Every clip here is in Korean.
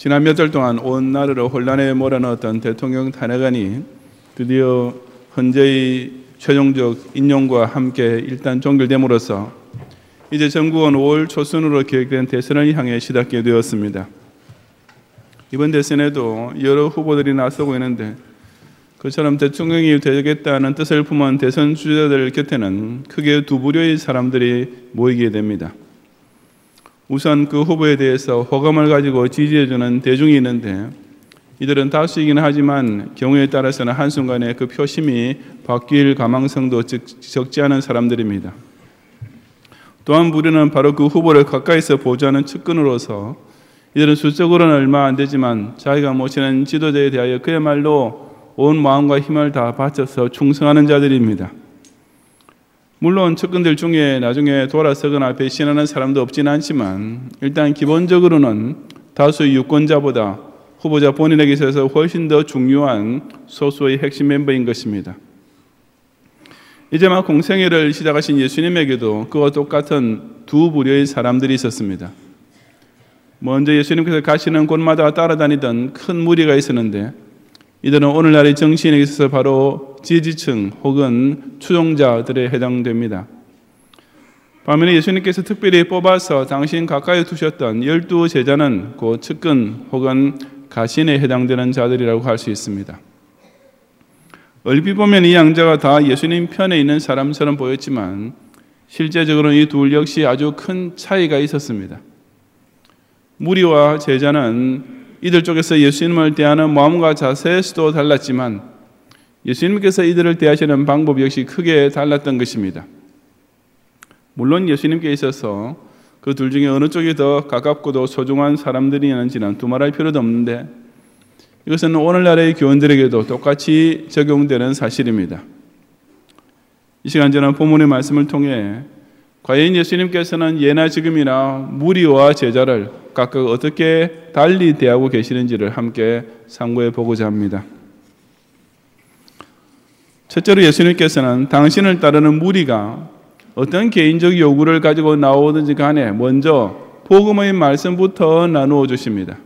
지난 몇 달 동안 온 나라를 혼란에 몰아넣었던 대통령 탄핵안이 드디어 헌재의 최종적 인용과 함께 일단 종결됨으로써 이제 전국은 5월 초순으로 계획된 대선을 향해 시작하게 되었습니다. 이번 대선에도 여러 후보들이 나서고 있는데 그처럼 대통령이 되겠다는 뜻을 품은 대선 주자들 곁에는 크게 두 부류의 사람들이 모이게 됩니다. 우선 그 후보에 대해서 호감을 가지고 지지해주는 대중이 있는데 이들은 다수이긴 하지만 경우에 따라서는 한순간에 그 표심이 바뀔 가망성도 적지 않은 사람들입니다. 또 한 부류는 바로 그 후보를 가까이서 보좌하는 측근으로서 이들은 수적으로는 얼마 안 되지만 자기가 모시는 지도자에 대하여 그야말로 온 마음과 힘을 다 바쳐서 충성하는 자들입니다. 물론 측근들 중에 나중에 돌아서거나 배신하는 사람도 없지는 않지만 일단 기본적으로는 다수의 유권자보다 후보자 본인에게 있어서 훨씬 더 중요한 소수의 핵심 멤버인 것입니다. 이제 막 공생애를 시작하신 예수님에게도 그와 똑같은 두 부류의 사람들이 있었습니다. 먼저 예수님께서 가시는 곳마다 따라다니던 큰 무리가 있었는데 이들은 오늘날의 정치인에 있어서 바로 지지층 혹은 추종자들에 해당됩니다. 반면에 예수님께서 특별히 뽑아서 당신 가까이 두셨던 12제자는 그 측근 혹은 가신에 해당되는 자들이라고 할 수 있습니다. 얼핏 보면 이 양자가 다 예수님 편에 있는 사람처럼 보였지만 실제적으로는 이 둘 역시 아주 큰 차이가 있었습니다. 무리와 제자는 이들 쪽에서 예수님을 대하는 마음과 자세에서도 달랐지만 예수님께서 이들을 대하시는 방법 역시 크게 달랐던 것입니다. 물론 예수님께 있어서 그 둘 중에 어느 쪽이 더 가깝고도 소중한 사람들이었는지는 두말할 필요도 없는데 이것은 오늘날의 교원들에게도 똑같이 적용되는 사실입니다. 이 시간 저는 본문의 말씀을 통해 과연 예수님께서는 예나 지금이나 무리와 제자를 각각 어떻게 달리 대하고 계시는지를 함께 상고해 보고자 합니다. 첫째로 예수님께서는 당신을 따르는 무리가 어떤 개인적 요구를 가지고 나오든지 간에 먼저 복음의 말씀부터 나누어 주십니다.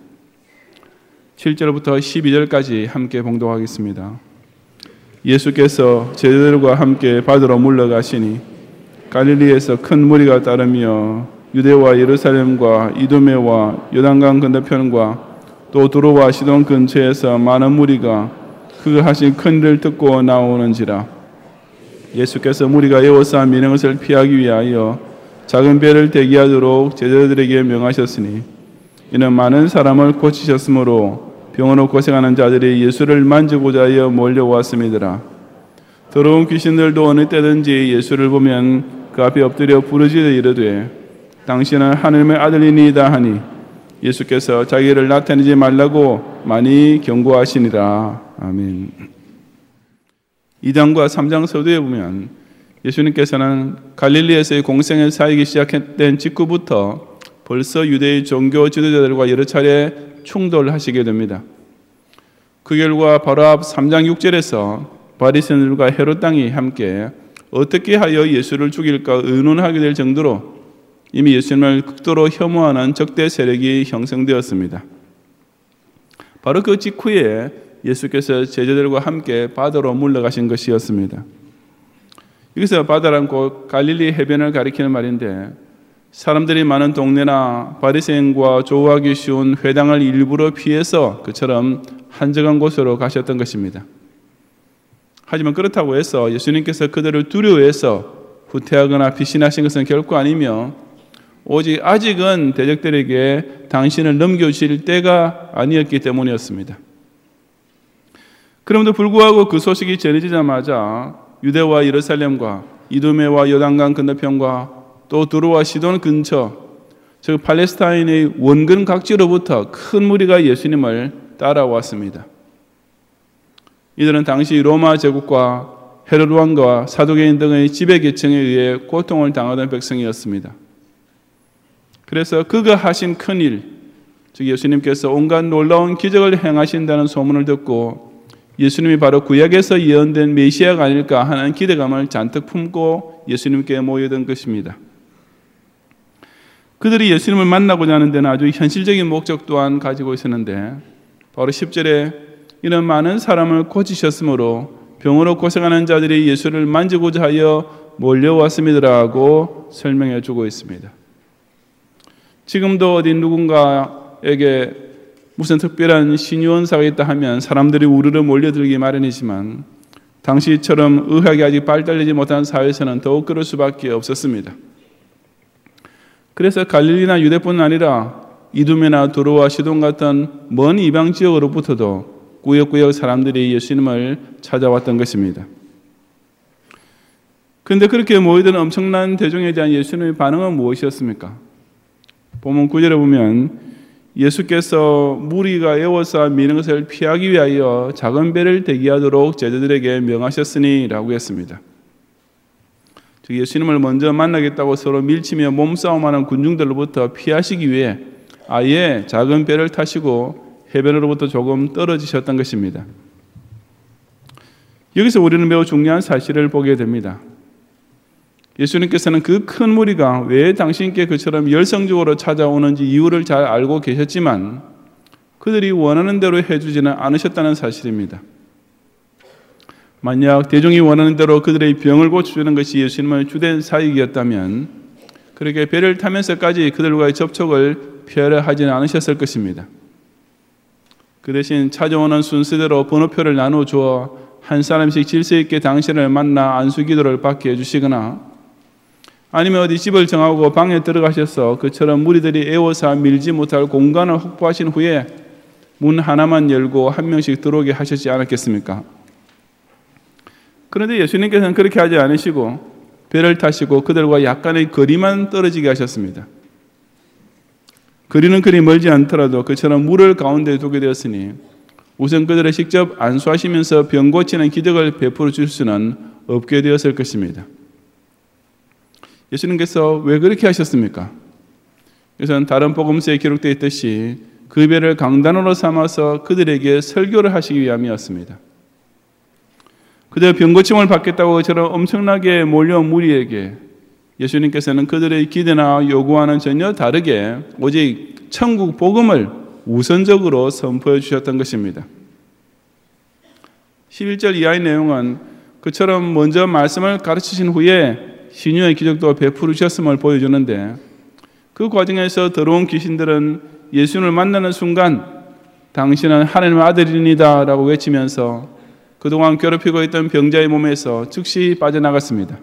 7절부터 12절까지 함께 봉독하겠습니다. 예수께서 제자들과 함께 바다로 물러가시니 갈릴리에서 큰 무리가 따르며 유대와 예루살렘과 이두메와 요단강 건너편과 또 두로와 시돈 근처에서 많은 무리가 그가 하신 큰 일을 듣고 나오는지라. 예수께서 무리가 에워싸 미는 것을 피하기 위하여 작은 배를 대기하도록 제자들에게 명하셨으니 이는 많은 사람을 고치셨으므로 병으로 고생하는 자들이 예수를 만지고자 하여 몰려왔음이더라. 더러운 귀신들도 어느 때든지 예수를 보면 그 앞에 엎드려 부르짖어 이르되 당신은 하나님의 아들이니이다 하니 예수께서 자기를 나타내지 말라고 많이 경고하시니라. 아멘. 2장과 3장 서두에 보면 예수님께서는 갈릴리에서의 공생을 사역이 시작된 직후부터 벌써 유대의 종교 지도자들과 여러 차례 충돌하시게 됩니다. 그 결과 바로 앞 3장 6절에서 바리새인들과 헤롯 당이 함께 어떻게 하여 예수를 죽일까 의논하게 될 정도로 이미 예수님을 극도로 혐오하는 적대 세력이 형성되었습니다. 바로 그 직후에 예수께서 제자들과 함께 바다로 물러가신 것이었습니다. 여기서 바다란 곧 갈릴리 해변을 가리키는 말인데 사람들이 많은 동네나 바리새인과 조우하기 쉬운 회당을 일부러 피해서 그처럼 한적한 곳으로 가셨던 것입니다. 하지만 그렇다고 해서 예수님께서 그들을 두려워해서 후퇴하거나 피신하신 것은 결코 아니며 오직 아직은 대적들에게 당신을 넘겨주실 때가 아니었기 때문이었습니다. 그럼에도 불구하고 그 소식이 전해지자마자 유대와 예루살렘과 이두메와 요단강 건너편과 또 두로와 시돈 근처 즉 팔레스타인의 원근 각지로부터 큰 무리가 예수님을 따라왔습니다. 이들은 당시 로마 제국과 헤롯 왕과 사두개인 등의 지배 계층에 의해 고통을 당하던 백성이었습니다. 그래서 그가 하신 큰일, 즉 예수님께서 온갖 놀라운 기적을 행하신다는 소문을 듣고 예수님이 바로 구약에서 예언된 메시아가 아닐까 하는 기대감을 잔뜩 품고 예수님께 모여든 것입니다. 그들이 예수님을 만나고자 하는 데는 아주 현실적인 목적 또한 가지고 있었는데, 바로 10절에 이런 많은 사람을 고치셨으므로 병으로 고생하는 자들이 예수를 만지고자 하여 몰려왔음이더라고 설명해 주고 있습니다. 지금도 어디 누군가에게 무슨 특별한 신유언사가 있다 하면 사람들이 우르르 몰려들기 마련이지만, 당시처럼 의학이 아직 발달되지 못한 사회에서는 더욱 그럴 수밖에 없었습니다. 그래서 갈릴리나 유대뿐 아니라 이두메나 두로와 시돈 같은 먼 이방 지역으로부터도 구역구역 사람들이 예수님을 찾아왔던 것입니다. 그런데 그렇게 모이던 엄청난 대중에 대한 예수님의 반응은 무엇이었습니까? 본문 9절에 보면 예수께서 무리가 에워싸 미는 것을 피하기 위하여 작은 배를 대기하도록 제자들에게 명하셨으니 라고 했습니다. 즉 예수님을 먼저 만나겠다고 서로 밀치며 몸싸움하는 군중들로부터 피하시기 위해 아예 작은 배를 타시고 해변으로부터 조금 떨어지셨던 것입니다. 여기서 우리는 매우 중요한 사실을 보게 됩니다. 예수님께서는 그 큰 무리가 왜 당신께 그처럼 열성적으로 찾아오는지 이유를 잘 알고 계셨지만 그들이 원하는 대로 해주지는 않으셨다는 사실입니다. 만약 대중이 원하는 대로 그들의 병을 고쳐주는 것이 예수님의 주된 사역이었다면 그렇게 배를 타면서까지 그들과의 접촉을 피하려 하지는 않으셨을 것입니다. 그 대신 찾아오는 순서대로 번호표를 나누어 주어 한 사람씩 질서 있게 당신을 만나 안수기도를 받게 해주시거나 아니면 어디 집을 정하고 방에 들어가셔서 그처럼 무리들이 애워서 밀지 못할 공간을 확보하신 후에 문 하나만 열고 한 명씩 들어오게 하셨지 않았겠습니까? 그런데 예수님께서는 그렇게 하지 않으시고 배를 타시고 그들과 약간의 거리만 떨어지게 하셨습니다. 거리는 그리 멀지 않더라도 그처럼 물을 가운데 두게 되었으니 우선 그들을 직접 안수하시면서 병 고치는 기적을 베풀어 줄 수는 없게 되었을 것입니다. 예수님께서 왜 그렇게 하셨습니까? 이것은 다른 복음서에 기록되어 있듯이 그 배를 강단으로 삼아서 그들에게 설교를 하시기 위함이었습니다. 그들 병고침을 받겠다고 그처럼 엄청나게 몰려온 무리에게 예수님께서는 그들의 기대나 요구와는 전혀 다르게 오직 천국 복음을 우선적으로 선포해 주셨던 것입니다. 11절 이하의 내용은 그처럼 먼저 말씀을 가르치신 후에 신유의 기적도 베푸르셨음을 보여주는데 그 과정에서 더러운 귀신들은 예수님을 만나는 순간 당신은 하나님의 아들이니다 라고 외치면서 그동안 괴롭히고 있던 병자의 몸에서 즉시 빠져나갔습니다.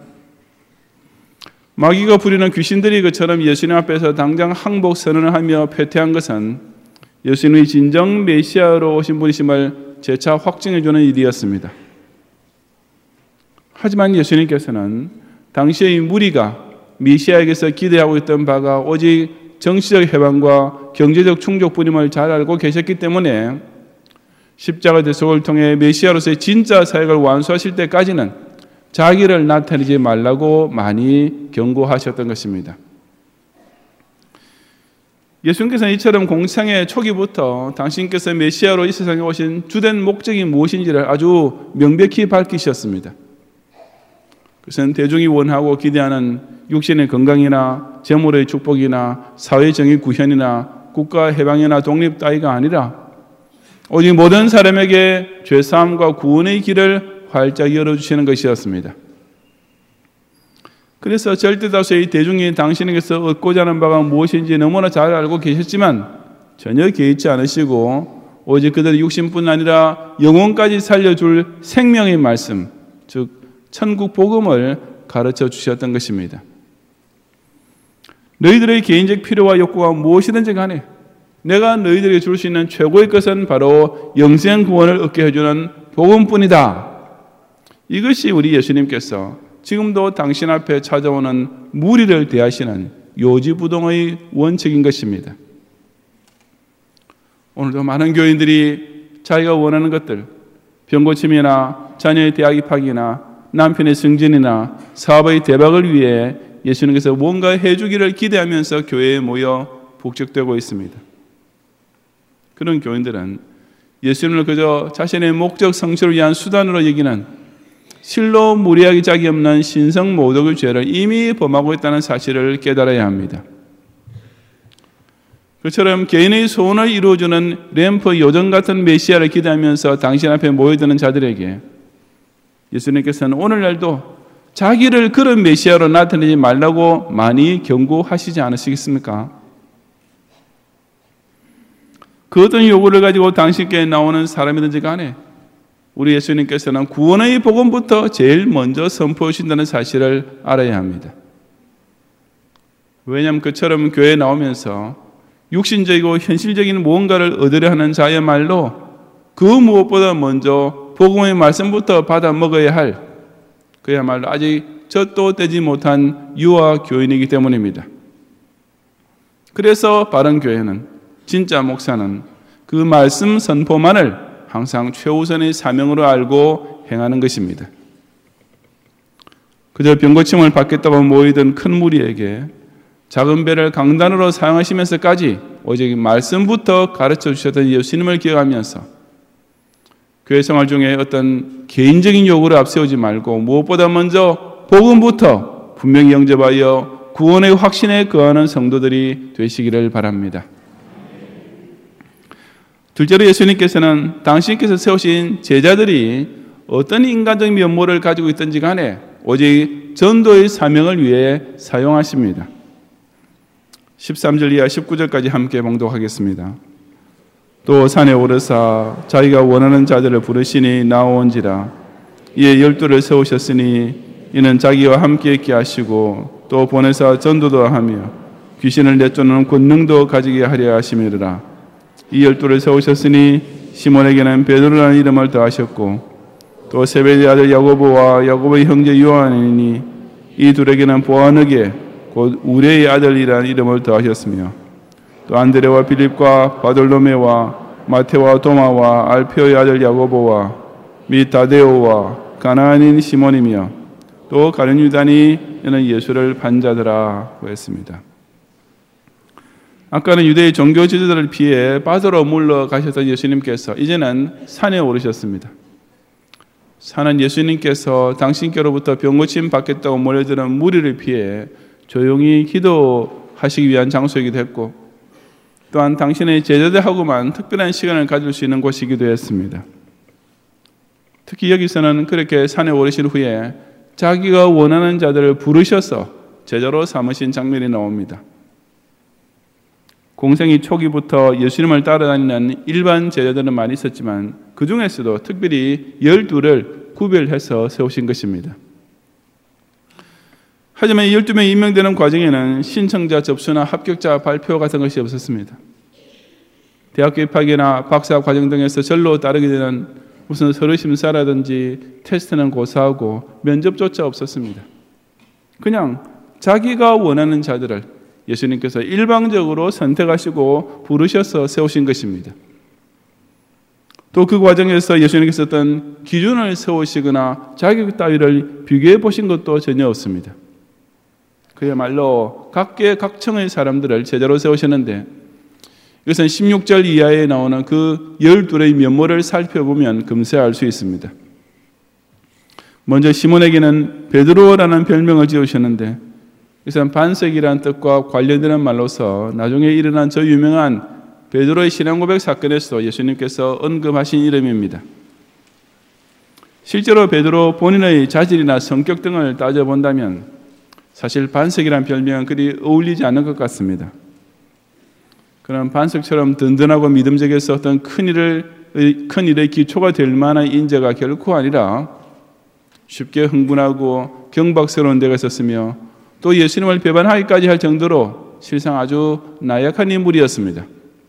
마귀가 부리는 귀신들이 그처럼 예수님 앞에서 당장 항복 선언을 하며 패퇴한 것은 예수님의 진정 메시아로 오신 분이심을 재차 확증해 주는 일이었습니다. 하지만 예수님께서는 당시의 무리가 메시아에게서 기대하고 있던 바가 오직 정치적 해방과 경제적 충족뿐임을 잘 알고 계셨기 때문에 십자가 대속을 통해 메시아로서의 진짜 사역을 완수하실 때까지는 자기를 나타내지 말라고 많이 경고하셨던 것입니다. 예수님께서는 이처럼 공생의 초기부터 당신께서 메시아로 이 세상에 오신 주된 목적이 무엇인지를 아주 명백히 밝히셨습니다. 그것은 대중이 원하고 기대하는 육신의 건강이나 재물의 축복이나 사회 정의 구현이나 국가 해방이나 독립 따위가 아니라 오직 모든 사람에게 죄사함과 구원의 길을 활짝 열어주시는 것이었습니다. 그래서 절대다수의 대중이 당신에게서 얻고자 하는 바가 무엇인지 너무나 잘 알고 계셨지만 전혀 개의치 않으시고 오직 그들의 육신뿐 아니라 영혼까지 살려줄 생명의 말씀, 즉 천국 복음을 가르쳐 주셨던 것입니다. 너희들의 개인적 필요와 욕구가 무엇이든지 간에 내가 너희들에게 줄 수 있는 최고의 것은 바로 영생 구원을 얻게 해주는 복음뿐이다. 이것이 우리 예수님께서 지금도 당신 앞에 찾아오는 무리를 대하시는 요지부동의 원칙인 것입니다. 오늘도 많은 교인들이 자기가 원하는 것들, 병고침이나 자녀의 대학 입학이나 남편의 승진이나 사업의 대박을 위해 예수님께서 뭔가 해주기를 기대하면서 교회에 모여 북적대고 있습니다. 그런 교인들은 예수님을 그저 자신의 목적 성취를 위한 수단으로 여기는 실로 무리하기 짝이 없는 신성모독의 죄를 이미 범하고 있다는 사실을 깨달아야 합니다. 그처럼 개인의 소원을 이루어주는 램프 요정 같은 메시아를 기대하면서 당신 앞에 모여드는 자들에게 예수님께서는 오늘날도 자기를 그런 메시아로 나타내지 말라고 많이 경고하시지 않으시겠습니까? 그 어떤 요구를 가지고 당신께 나오는 사람이든지 간에 우리 예수님께서는 구원의 복음부터 제일 먼저 선포해 주신다는 사실을 알아야 합니다. 왜냐하면 그처럼 교회에 나오면서 육신적이고 현실적인 무언가를 얻으려 하는 자야말로 그 무엇보다 먼저 복음의 말씀부터 받아 먹어야 할 그야말로 아직 젖도 떼지 못한 유아 교인이기 때문입니다. 그래서 바른 교회는, 진짜 목사는 그 말씀 선포만을 항상 최우선의 사명으로 알고 행하는 것입니다. 그저 병고침을 받겠다고 모이던 큰 무리에게 작은 배를 강단으로 사용하시면서까지 오직 말씀부터 가르쳐 주셨던 예수님을 기억하면서 교회 생활 중에 어떤 개인적인 요구를 앞세우지 말고 무엇보다 먼저 복음부터 분명히 영접하여 구원의 확신에 거하는 성도들이 되시기를 바랍니다. 둘째로 예수님께서는 당신께서 세우신 제자들이 어떤 인간적인 면모를 가지고 있든지 간에 오직 전도의 사명을 위해 사용하십니다. 13절 이하 19절까지 함께 봉독하겠습니다. 또 산에 오르사 자기가 원하는 자들을 부르시니 나오온지라. 이에 12를 세우셨으니 이는 자기와 함께 있게 하시고 또 보내사 전도도 하며 귀신을 내쫓는 권능도 가지게 하려 하심이라. 이 12를 세우셨으니 시몬에게는 베드로라는 이름을 더하셨고 또 세베대의 아들 야고보와 야고보의 형제 요한이니 이 둘에게는 보아너게 곧 우레의 아들이라는 이름을 더하셨으며 또 안드레와 빌립과 바돌로메와 마테와 도마와 알페오의 아들 야고보와 및 다데오와 가나안인 시몬이며 또 가룟 유다니 이는 예수를 반자더라고 했습니다. 아까는 유대의 종교 지도자를 피해 바다로 물러가셨던 예수님께서 이제는 산에 오르셨습니다. 산은 예수님께서 당신께로부터 병고침 받겠다고 몰려드는 무리를 피해 조용히 기도하시기 위한 장소이기도 했고 또한 당신의 제자들하고만 특별한 시간을 가질 수 있는 곳이기도 했습니다. 특히 여기서는 그렇게 산에 오르신 후에 자기가 원하는 자들을 부르셔서 제자로 삼으신 장면이 나옵니다. 공생이 초기부터 예수님을 따라다니는 일반 제자들은 많이 있었지만 그 중에서도 특별히 12를 구별해서 세우신 것입니다. 하지만 12명이 임명되는 과정에는 신청자 접수나 합격자 발표 같은 것이 없었습니다. 대학교 입학이나 박사 과정 등에서 절로 따르게 되는 무슨 서류 심사라든지 테스트는 고사하고 면접조차 없었습니다. 그냥 자기가 원하는 자들을 예수님께서 일방적으로 선택하시고 부르셔서 세우신 것입니다. 또 그 과정에서 예수님께서 어떤 기준을 세우시거나 자격 따위를 비교해 보신 것도 전혀 없습니다. 그야말로 각계각층의 사람들을 제자로 세우셨는데 이것은 16절 이하에 나오는 그 12의 면모를 살펴보면 금세 알 수 있습니다. 먼저 시몬에게는 베드로라는 별명을 지으셨는데 이것은 반석이라는 뜻과 관련되는 말로서 나중에 일어난 저 유명한 베드로의 신앙 고백 사건에서도 예수님께서 언급하신 이름입니다. 실제로 베드로 본인의 자질이나 성격 등을 따져본다면 사실 반석이라는 별명은 그리 어울리지 않는 것 같습니다. 그런 반석처럼 든든하고 믿음직해서 어떤 큰 일의 기초가 될 만한 인재가 결코 아니라 쉽게 흥분하고 경박스러운 데가 있었으며 또 예수님을 배반하기까지 할 정도로 실상 아주 나약한 인물이었습니다.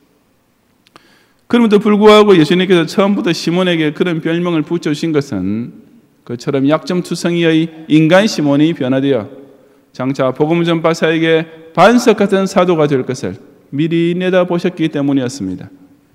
그럼에도 불구하고 예수님께서 처음부터 시몬에게 그런 별명을 붙여주신 것은 그처럼 약점투성이의 인간 시몬이 변화되어 장차 복음 전파사에게 반석 같은 사도가 될 것을 미리 내다보셨기 때문이었습니다.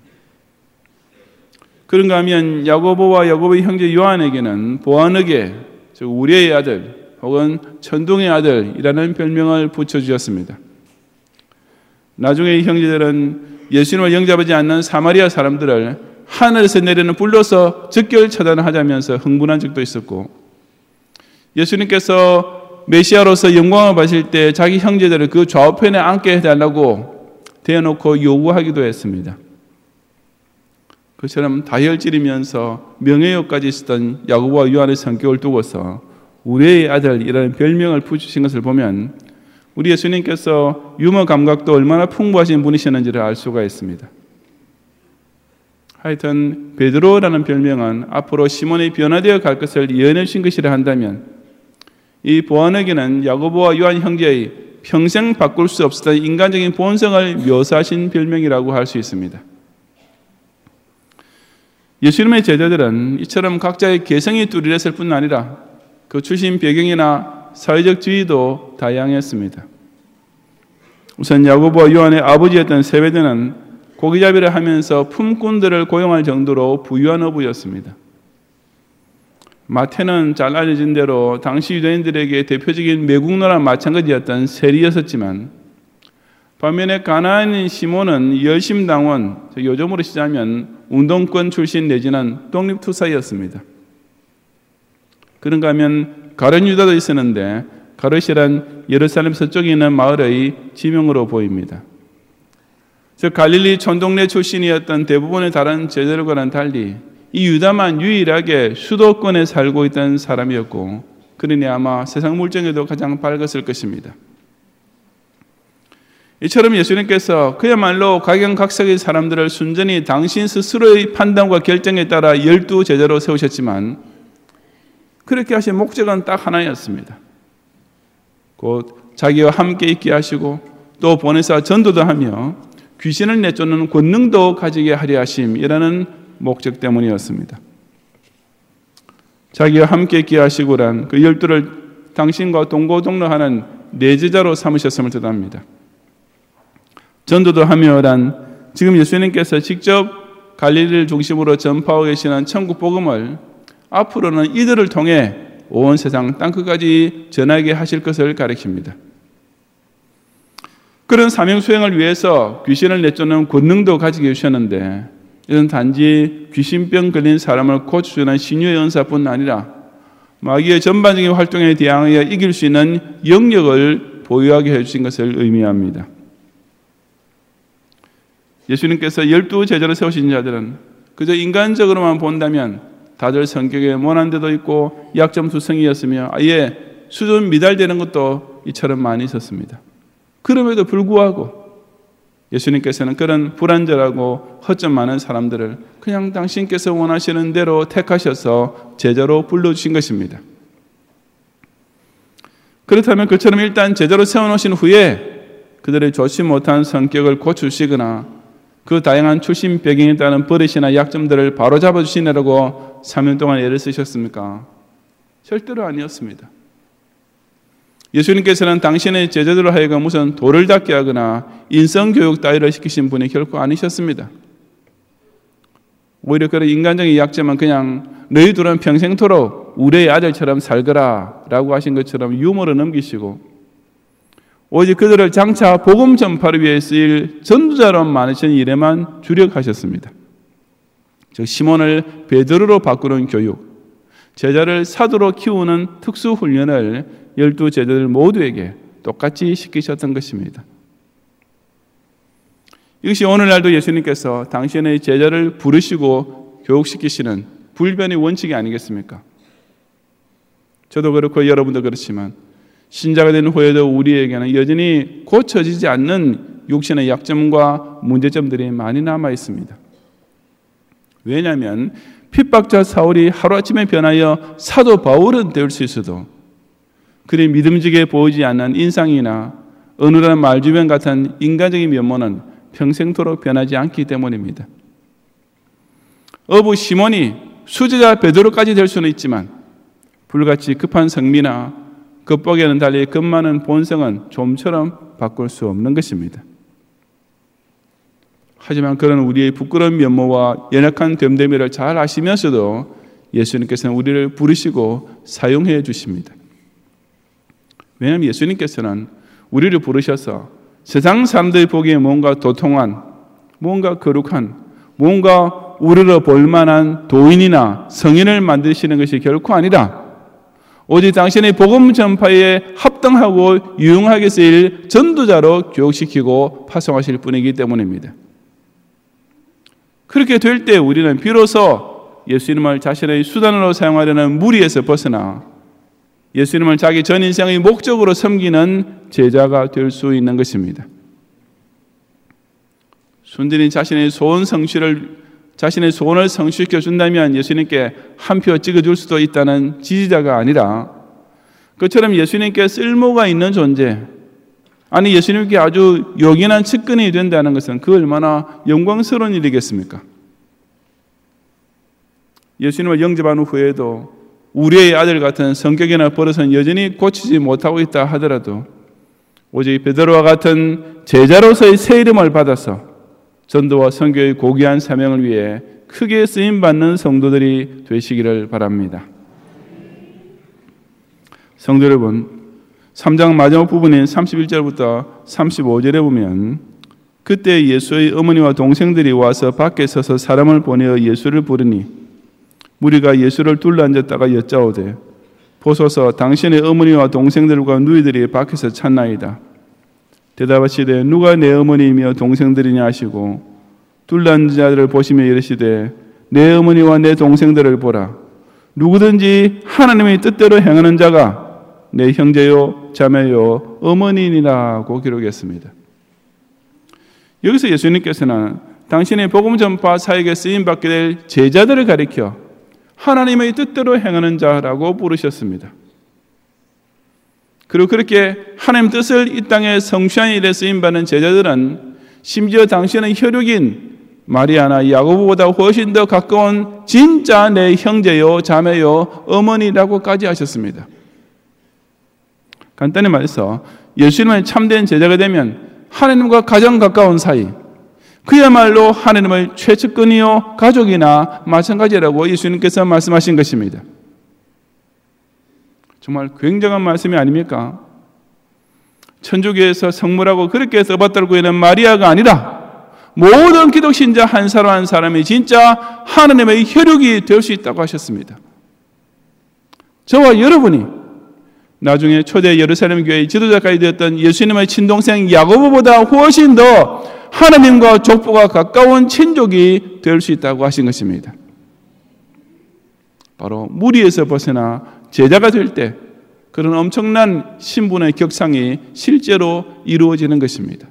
그런가 하면 야고보와 야고보의 형제 요한에게는 보아너게, 즉 우레의 아들 혹은 천둥의 아들이라는 별명을 붙여주셨습니다. 나중에 이 형제들은 예수님을 영접하지 않는 사마리아 사람들을 하늘에서 내리는 불로서 즉결 처단하자면서 흥분한 적도 있었고 예수님께서 메시아로서 영광을 받으실 때 자기 형제들을 그 좌우편에 앉게 해달라고 대놓고 요구하기도 했습니다. 그처럼 다혈질이면서 명예욕까지 있었던 야고보와 요한의 성격을 두고서 우리의 아들이라는 별명을 붙이신 것을 보면 우리 예수님께서 유머 감각도 얼마나 풍부하신 분이셨는지를 알 수가 있습니다. 하여튼 베드로라는 별명은 앞으로 시몬이 변화되어 갈 것을 예언해 주신 것이라 한다면 이 보아너기는 야고보와 요한 형제의 평생 바꿀 수 없었던 인간적인 본성을 묘사하신 별명이라고 할 수 있습니다. 예수님의 제자들은 이처럼 각자의 개성이 뚜렷했을 뿐 아니라 그 출신 배경이나 사회적 지위도 다양했습니다. 우선 야고보와 요한의 아버지였던 세베드는 고기잡이를 하면서 품꾼들을 고용할 정도로 부유한 어부였습니다. 마태는 잘 알려진 대로 당시 유대인들에게 대표적인 매국노랑 마찬가지였던 세리였었지만 반면에 가나안인 시몬은 열심당원, 요즘으로 시자면 운동권 출신 내지는 독립투사였습니다. 그런가 하면 가룟 유다도 있었는데 가롯이란 예루살렘 서쪽에 있는 마을의 지명으로 보입니다. 즉 갈릴리 촌동네 출신이었던 대부분의 다른 제자들과는 달리 이 유다만 유일하게 수도권에 살고 있던 사람이었고 그러니 아마 세상 물정에도 가장 밝았을 것입니다. 이처럼 예수님께서 그야말로 각양각색의 사람들을 순전히 당신 스스로의 판단과 결정에 따라 12 제자로 세우셨지만 그렇게 하신 목적은 딱 하나였습니다. 곧 자기와 함께 있게 하시고 또 보내사 전도도 하며 귀신을 내쫓는 권능도 가지게 하려 하심이라는 목적 때문이었습니다. 자기와 함께 있게 하시고란 그 12를 당신과 동고동락하는 내제자로 삼으셨음을 뜻합니다. 전도도 하며란 지금 예수님께서 직접 갈릴리를 중심으로 전파하고 계시는 천국 복음을 앞으로는 이들을 통해 온 세상 땅끝까지 전하게 하실 것을 가리킵니다. 그런 사명 수행을 위해서 귀신을 내쫓는 권능도 가지게 해주셨는데 이는 단지 귀신병 걸린 사람을 고쳐주는 신유의 은사뿐 아니라 마귀의 전반적인 활동에 대항하여 이길 수 있는 영역을 보유하게 해주신 것을 의미합니다. 예수님께서 12 제자를 세우신 자들은 그저 인간적으로만 본다면 다들 성격에 모난 데도 있고 약점투성이었으며 아예 수준 미달되는 것도 이처럼 많이 있었습니다. 그럼에도 불구하고 예수님께서는 그런 불완전하고 허점 많은 사람들을 그냥 당신께서 원하시는 대로 택하셔서 제자로 불러주신 것입니다. 그렇다면 그처럼 일단 제자로 세워놓으신 후에 그들의 좋지 못한 성격을 고쳐주시거나 그 다양한 출신 배경에 따른 버릇이나 약점들을 바로잡아 주시느라고 3년 동안 애를 쓰셨습니까? 절대로 아니었습니다. 예수님께서는 당신의 제자들로 하여금 무슨 도를 닦게 하거나 인성교육 따위를 시키신 분이 결코 아니셨습니다. 오히려 그런 인간적인 약점은 그냥 너희들은 평생토록 우리의 아들처럼 살거라 라고 하신 것처럼 유머로 넘기시고 오직 그들을 장차 복음 전파를 위해 쓰일 전도자로 많으신 일에만 주력하셨습니다. 즉 시몬을 베드로로 바꾸는 교육, 제자를 사도로 키우는 특수 훈련을 12 제자들 모두에게 똑같이 시키셨던 것입니다. 이것이 오늘날도 예수님께서 당신의 제자를 부르시고 교육시키시는 불변의 원칙이 아니겠습니까? 저도 그렇고 여러분도 그렇지만 신자가 된 후에도 우리에게는 여전히 고쳐지지 않는 육신의 약점과 문제점들이 많이 남아 있습니다. 왜냐하면 핍박자 사울이 하루아침에 변하여 사도 바울은 될 수 있어도 그리 믿음직해 보이지 않는 인상이나 어눌한 말주변 같은 인간적인 면모는 평생토록 변하지 않기 때문입니다. 어부 시몬이 수제자 베드로까지 될 수는 있지만 불같이 급한 성미나 겉보기에는 달리 겁 많은 본성은 좀처럼 바꿀 수 없는 것입니다. 하지만 그런 우리의 부끄러운 면모와 연약한 됨됨이를 잘 아시면서도 예수님께서는 우리를 부르시고 사용해 주십니다. 왜냐하면 예수님께서는 우리를 부르셔서 세상 사람들이 보기에 뭔가 도통한, 뭔가 거룩한, 뭔가 우리로 볼만한 도인이나 성인을 만드시는 것이 결코 아니라 오직 당신의 복음 전파에 합당하고 유용하게 쓰일 전도자로 교육시키고 파송하실 분이기 때문입니다. 그렇게 될 때 우리는 비로소 예수님을 자신의 수단으로 사용하려는 무리에서 벗어나 예수님을 자기 전 인생의 목적으로 섬기는 제자가 될 수 있는 것입니다. 순전히 자신의 소원을 성취시켜 준다면 예수님께 한 표 찍어줄 수도 있다는 지지자가 아니라 그처럼 예수님께 쓸모가 있는 존재, 아니 예수님께 아주 요긴한 측근이 된다는 것은 그 얼마나 영광스러운 일이겠습니까? 예수님을 영접한 후에도 우리의 아들 같은 성격이나 버릇은 여전히 고치지 못하고 있다 하더라도 오직 베드로와 같은 제자로서의 새 이름을 받아서 전도와 선교의 고귀한 사명을 위해 크게 쓰임받는 성도들이 되시기를 바랍니다. 성도 여러분, 3장 마지막 부분인 31절부터 35절에 보면 그때 예수의 어머니와 동생들이 와서 밖에 서서 사람을 보내어 예수를 부르니 무리가 예수를 둘러앉았다가 여짜오되 보소서 당신의 어머니와 동생들과 누이들이 밖에서 찾나이다. 대답하시되 누가 내 어머니이며 동생들이냐 하시고 둘러앉은 자들을 보시며 이르시되 내 어머니와 내 동생들을 보라. 누구든지 하나님의 뜻대로 행하는 자가 내 형제요 자매요 어머니이니라고 기록했습니다. 여기서 예수님께서는 당신의 복음 전파 사역에 쓰임받게 될 제자들을 가리켜 하나님의 뜻대로 행하는 자라고 부르셨습니다. 그리고 그렇게 하나님 뜻을 이 땅에 성취하는 일에 쓰임받는 제자들은 심지어 당신의 혈육인 마리아나 야고보보다 훨씬 더 가까운 진짜 내 형제요 자매요 어머니라고까지 하셨습니다. 간단히 말해서 예수님의 참된 제자가 되면 하나님과 가장 가까운 사이, 그야말로 하나님의 최측근이요 가족이나 마찬가지라고 예수님께서 말씀하신 것입니다. 정말 굉장한 말씀이 아닙니까? 천주교에서 성물하고 그렇게 써봤다고 하는 마리아가 아니라 모든 기독 신자 한 사람 한 사람이 진짜 하나님의 혈육이 될 수 있다고 하셨습니다. 저와 여러분이 나중에 초대 예루살렘 교회의 지도자까지 되었던 예수님의 친동생 야고보보다 훨씬 더 하나님과 족보가 가까운 친족이 될 수 있다고 하신 것입니다. 바로 무리에서 벗어나 제자가 될 때 그런 엄청난 신분의 격상이 실제로 이루어지는 것입니다.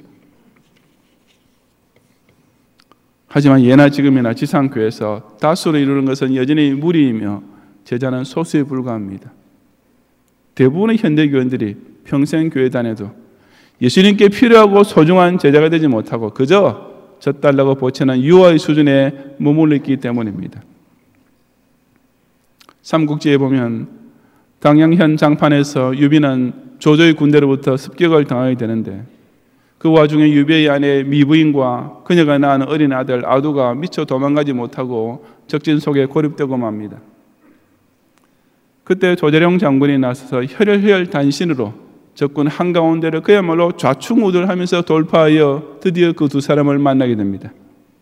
하지만 예나 지금이나 지상교회에서 다수를 이루는 것은 여전히 무리이며 제자는 소수에 불과합니다. 대부분의 현대교인들이 평생 교회 다녀도 예수님께 필요하고 소중한 제자가 되지 못하고 그저 젖달라고 보채는 유아의 수준에 머물러 있기 때문입니다. 삼국지에 보면 당양현 장판에서 유비는 조조의 군대로부터 습격을 당하게 되는데 그 와중에 유비의 아내 미부인과 그녀가 낳은 어린 아들 아두가 미처 도망가지 못하고 적진 속에 고립되고 맙니다. 그때 조재룡 장군이 나서서 혈혈혈 단신으로 적군 한가운데를 그야말로 좌충우돌하면서 돌파하여 드디어 그 두 사람을 만나게 됩니다.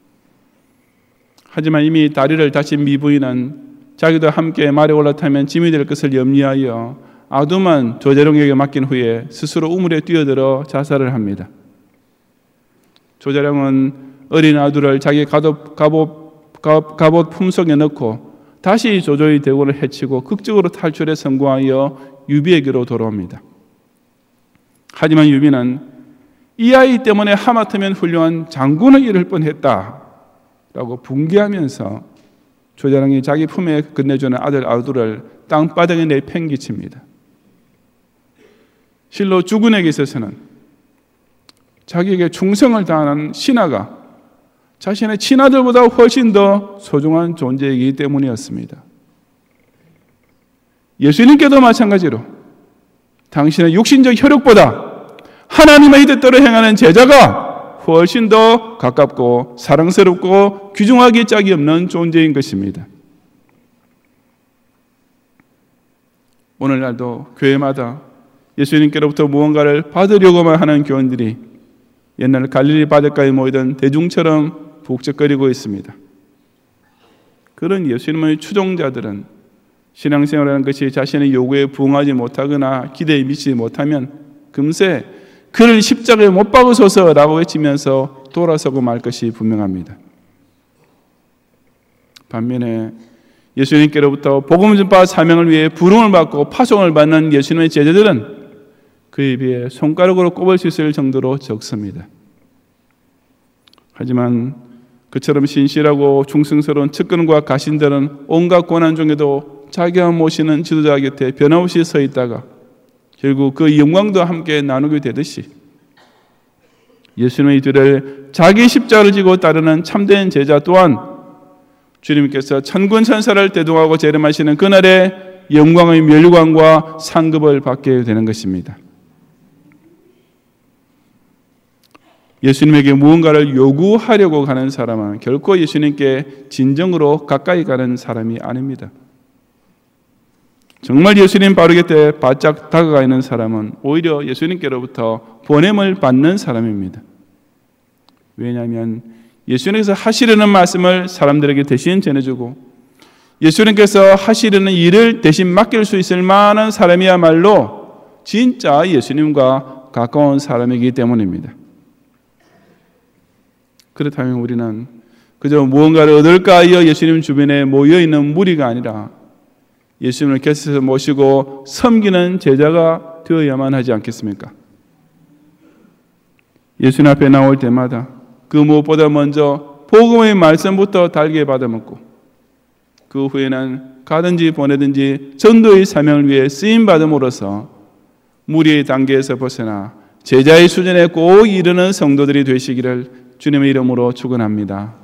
하지만 이미 다리를 다친 미부인은 자기도 함께 말에 올라타면 짐이 될 것을 염려하여 아두만 조재룡에게 맡긴 후에 스스로 우물에 뛰어들어 자살을 합니다. 조재룡은 어린 아두를 자기 갑옷 품속에 넣고 다시 조조의 대군을 해치고 극적으로 탈출에 성공하여 유비에게로 돌아옵니다. 하지만 유비는 이 아이 때문에 하마터면 훌륭한 장군을 잃을 뻔했다라고 붕괴하면서 조재룡이 자기 품에 건네주는 아들 아두를 땅바닥에 내팽개칩니다. 실로 주군에게 있어서는 자기에게 충성을 다하는 신하가 자신의 친아들보다 훨씬 더 소중한 존재이기 때문이었습니다. 예수님께도 마찬가지로 당신의 육신적 혈육보다 하나님의 뜻대로 행하는 제자가 훨씬 더 가깝고 사랑스럽고 귀중하기 짝이 없는 존재인 것입니다. 오늘날도 교회마다 예수님께로부터 무언가를 받으려고만 하는 교원들이 옛날 갈릴리 바닷가에 모이던 대중처럼 북적거리고 있습니다. 그런 예수님의 추종자들은 신앙생활이라는 것이 자신의 요구에 부응하지 못하거나 기대에 미치지 못하면 금세 그를 십자가에 못 박으소서라고 외치면서 돌아서고 말 것이 분명합니다. 반면에 예수님께로부터 복음 전파 사명을 위해 부름을 받고 파송을 받는 예수님의 제자들은 그에 비해 손가락으로 꼽을 수 있을 정도로 적습니다. 하지만 그처럼 신실하고 충성스러운 측근과 가신들은 온갖 고난 중에도 자기가 모시는 지도자 곁에 변함없이 서 있다가 결국 그 영광도 함께 나누게 되듯이 예수님의 뒤를 자기 십자가를 지고 따르는 참된 제자 또한 주님께서 천군 천사를 대동하고 재림하시는 그날의 영광의 멸관과 상급을 받게 되는 것입니다. 예수님에게 무언가를 요구하려고 가는 사람은 결코 예수님께 진정으로 가까이 가는 사람이 아닙니다. 정말 예수님 바로 곁에 바짝 다가가 있는 사람은 오히려 예수님께로부터 보냄을 받는 사람입니다. 왜냐하면 예수님께서 하시려는 말씀을 사람들에게 대신 전해주고 예수님께서 하시려는 일을 대신 맡길 수 있을 만한 사람이야말로 진짜 예수님과 가까운 사람이기 때문입니다. 그렇다면 우리는 그저 무언가를 얻을까 하여 예수님 주변에 모여있는 무리가 아니라 예수님을 곁에서 모시고 섬기는 제자가 되어야만 하지 않겠습니까? 예수님 앞에 나올 때마다 그 무엇보다 먼저 복음의 말씀부터 달게 받아먹고 그 후에는 가든지 보내든지 전도의 사명을 위해 쓰임받음으로써 무리의 단계에서 벗어나 제자의 수준에 꼭 이르는 성도들이 되시기를 주님의 이름으로 축원합니다.